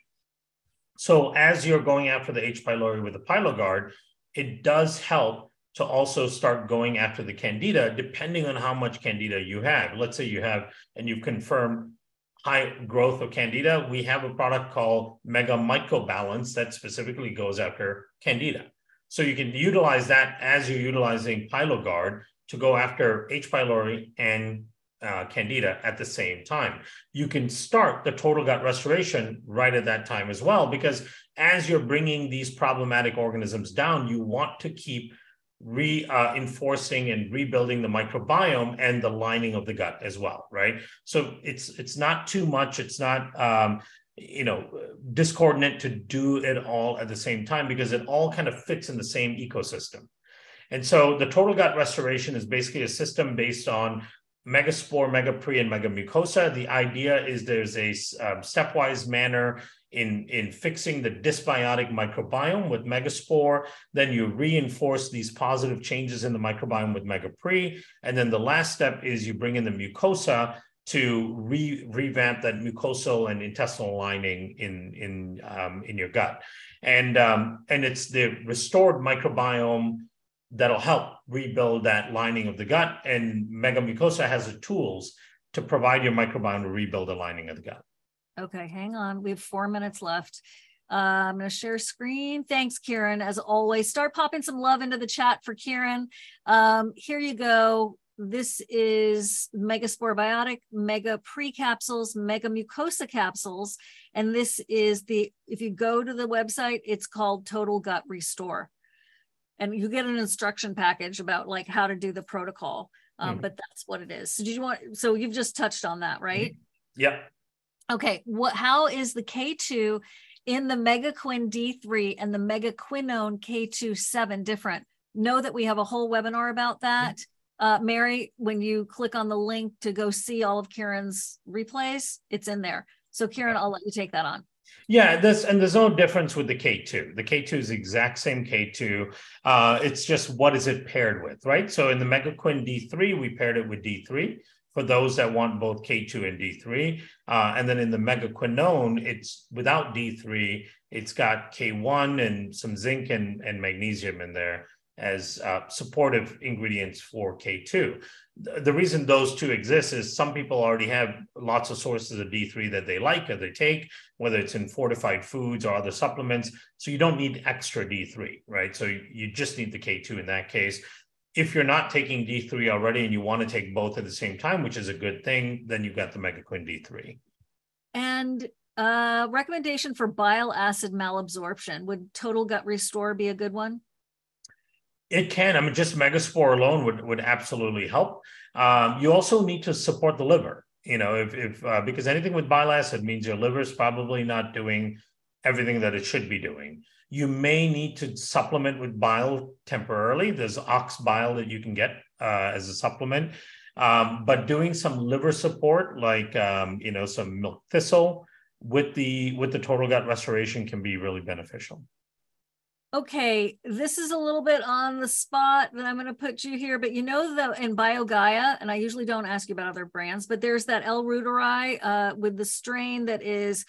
So as you're going after the H. pylori with the Pyloguard, it does help to also start going after the candida, depending on how much candida you have. Let's say you have, and you've confirmed high growth of candida, we have a product called Mega Mycobalance that specifically goes after candida. So you can utilize that as you're utilizing Pyloguard to go after H. pylori and candida at the same time. You can start the total gut restoration right at that time as well, because as you're bringing these problematic organisms down, you want to keep reinforcing and rebuilding the microbiome and the lining of the gut as well, right? So it's not too much. It's not discordant to do it all at the same time, because it all kind of fits in the same ecosystem. And so the total gut restoration is basically a system based on Megaspore, Megapre, and Megamucosa. The idea is there's a stepwise manner in fixing the dysbiotic microbiome with Megaspore. Then you reinforce these positive changes in the microbiome with Megapre. And then the last step is you bring in the mucosa to revamp that mucosal and intestinal lining in your gut. And it's the restored microbiome that'll help rebuild that lining of the gut. And Megamucosa has the tools to provide your microbiome to rebuild the lining of the gut. Okay, hang on. We have 4 minutes left. I'm going to share screen. Thanks, Kieran. As always, start popping some love into the chat for Kieran. Here you go. This is Megaspore Biotic, Megapre capsules, Megamucosa capsules. And this is if you go to the website, it's called Total Gut Restore. And you get an instruction package about like how to do the protocol, but that's what it is. So you've just touched on that, right? Yeah. Okay. How is the K2 in the Megaquin D3 and the Megaquinone K2-7 different? Know that we have a whole webinar about that. Mary, when you click on the link to go see all of Kieran's replays, it's in there. So Kieran, I'll let you take that on. Yeah, there's no difference with the K2. The K2 is the exact same K2. It's just what is it paired with, right? So in the Megaquin D3, we paired it with D3 for those that want both K2 and D3. And then in the Megaquinone, it's without D3. It's got K1 and some zinc and magnesium in there as supportive ingredients for K2. The reason those two exist is some people already have lots of sources of D3 that they like or they take, whether it's in fortified foods or other supplements. So you don't need extra D3, right? So you just need the K2 in that case. If you're not taking D3 already and you want to take both at the same time, which is a good thing, then you've got the Megaquin D3. And recommendation for bile acid malabsorption. Would Total Gut Restore be a good one? It can. I mean, just Megaspore alone would absolutely help. You also need to support the liver, because anything with bile acid means your liver is probably not doing everything that it should be doing. You may need to supplement with bile temporarily. There's ox bile that you can get as a supplement. But doing some liver support, like some milk thistle with the Total Gut Restoration can be really beneficial. Okay, this is a little bit on the spot that I'm going to put you here, but in BioGaia, and I usually don't ask you about other brands, but there's that L-reuteri with the strain that is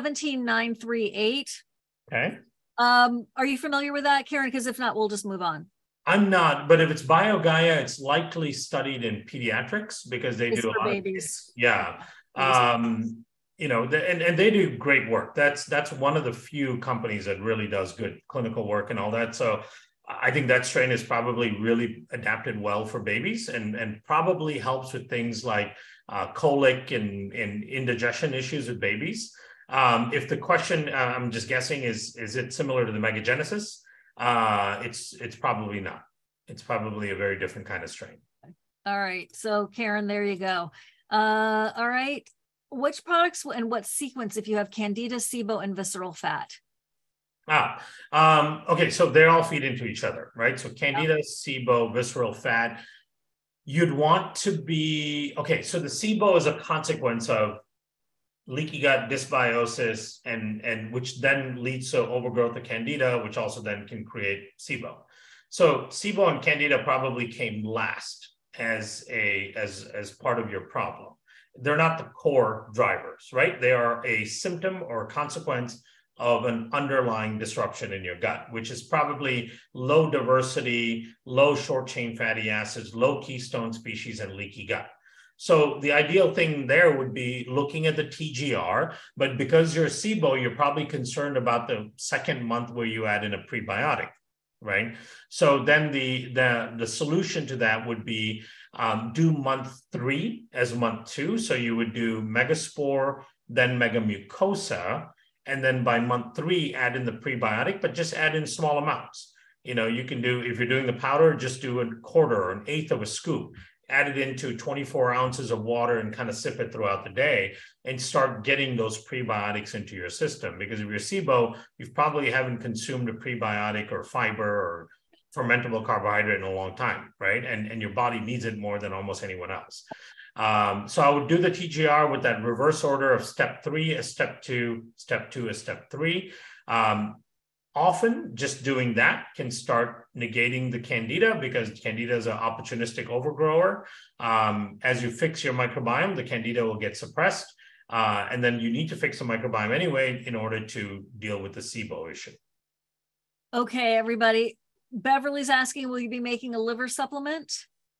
17938. Okay. Are you familiar with that, Karen? Because if not, we'll just move on. I'm not, but if it's BioGaia, it's likely studied in pediatrics because they do a lot babies. Yeah. And they do great work. That's one of the few companies that really does good clinical work and all that. So I think that strain is probably really adapted well for babies and probably helps with things like colic and indigestion issues with babies. If the question, I'm just guessing, is it similar to the Megagenesis? It's probably not. It's probably a very different kind of strain. All right. So Karen, there you go. All right. Which products and what sequence if you have Candida, SIBO, and visceral fat? Okay, so they all feed into each other, right? So Candida, SIBO, visceral fat. You'd want to be, okay, so the SIBO is a consequence of leaky gut dysbiosis, and which then leads to overgrowth of Candida, which also then can create SIBO. So SIBO and Candida probably came last as part of your problem. They're not the core drivers, right? They are a symptom or a consequence of an underlying disruption in your gut, which is probably low diversity, low short chain fatty acids, low keystone species, and leaky gut. So the ideal thing there would be looking at the TGR, but because you're SIBO, you're probably concerned about the second month where you add in a prebiotic, right? So then the solution to that would be do month 3 as month 2. So you would do Megaspore, then Megamucosa, and then by month 3, add in the prebiotic, but just add in small amounts. You know, you can do, if you're doing the powder, just do a quarter or an eighth of a scoop, add it into 24 ounces of water and kind of sip it throughout the day and start getting those prebiotics into your system. Because if you're SIBO, you probably haven't consumed a prebiotic or fiber or fermentable carbohydrate in a long time, right? And your body needs it more than almost anyone else. So I would do the TGR with that reverse order of step 3 as step 2, step 2 as step 3. Often just doing that can start negating the Candida, because Candida is an opportunistic overgrower. As you fix your microbiome, the Candida will get suppressed. And then you need to fix the microbiome anyway in order to deal with the SIBO issue. Okay, everybody. Beverly's asking, will you be making a liver supplement?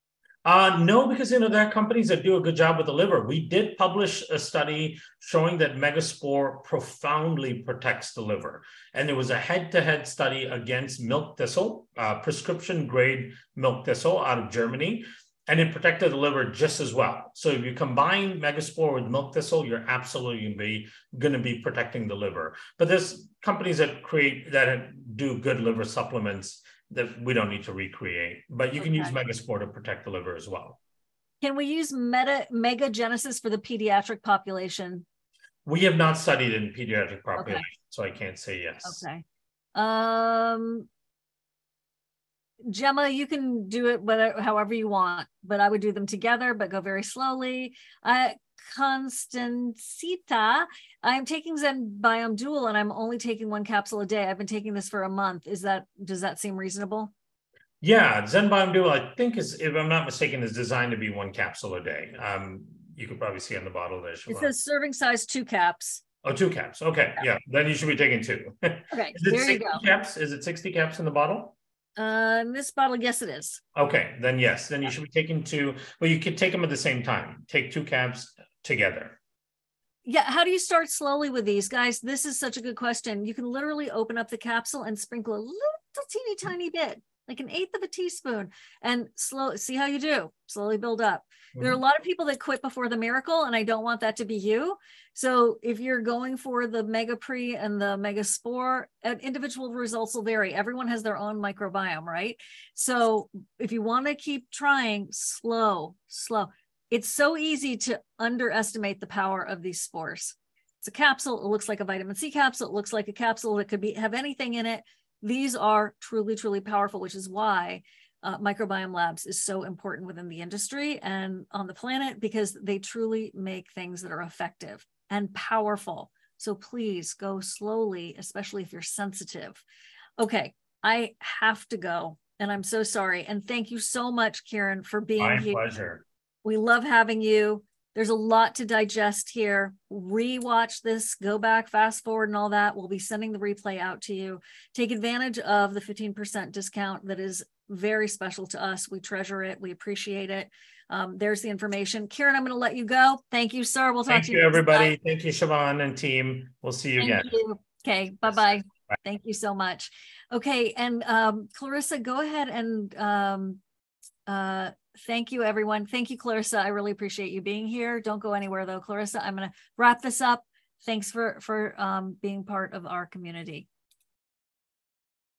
No, because there are companies that do a good job with the liver. We did publish a study showing that Megaspore profoundly protects the liver. And there was a head-to-head study against milk thistle, prescription grade milk thistle out of Germany, and it protected the liver just as well. So if you combine Megaspore with milk thistle, you're absolutely going to be protecting the liver. But there's companies that do good liver supplements that we don't need to recreate, but you can use Megaspore to protect the liver as well. Can we use Megagenesis for the pediatric population? We have not studied in pediatric population, so I can't say yes. Okay. Gemma, you can do it however you want, but I would do them together, but go very slowly. Constancita, I'm taking ZenBiome Dual and I'm only taking 1 capsule a day. I've been taking this for a month. Does that seem reasonable? Yeah, ZenBiome Dual, I think if I'm not mistaken, is designed to be 1 capsule a day. You could probably see on the bottle there, Siobhan. It says serving size 2 caps. Oh, 2 caps. Okay, yeah. Then you should be taking 2. Okay, there you go. Caps? Is it 60 caps in the bottle? In this bottle, yes, it is. Okay, then yes. Then you should be taking 2. Well, you could take them at the same time. Take 2 caps together. Yeah, how do you start slowly with these guys? This is such a good question. You can literally open up the capsule and sprinkle a little teeny tiny bit, like an eighth of a teaspoon, and see how you do. Slowly build up. There are a lot of people that quit before the miracle, and I don't want that to be you. So if you're going for the Mega Pre and the Megaspore, individual results will vary. Everyone has their own microbiome, right? So if you want to keep trying, slow. It's so easy to underestimate the power of these spores. It's a capsule. It looks like a vitamin C capsule. It looks like a capsule that could have anything in it. These are truly, truly powerful, which is why Microbiome Labs is so important within the industry and on the planet, because they truly make things that are effective and powerful. So please go slowly, especially if you're sensitive. Okay, I have to go, and I'm so sorry. And thank you so much, Kieran, for being here. My pleasure. We love having you. There's a lot to digest here. Rewatch this, go back, fast forward, and all that. We'll be sending the replay out to you. Take advantage of the 15% discount that is very special to us. We treasure it. We appreciate it. There's the information. Kieran, I'm going to let you go. Thank you, sir. We'll talk to you. Thank you, everybody. Thank you, Siobhan and team. We'll see you again. Okay, bye-bye. Thank you so much. Okay, and Clarissa, go ahead and thank you, everyone. Thank you, Clarissa. I really appreciate you being here. Don't go anywhere, though, Clarissa. I'm going to wrap this up. Thanks for being part of our community.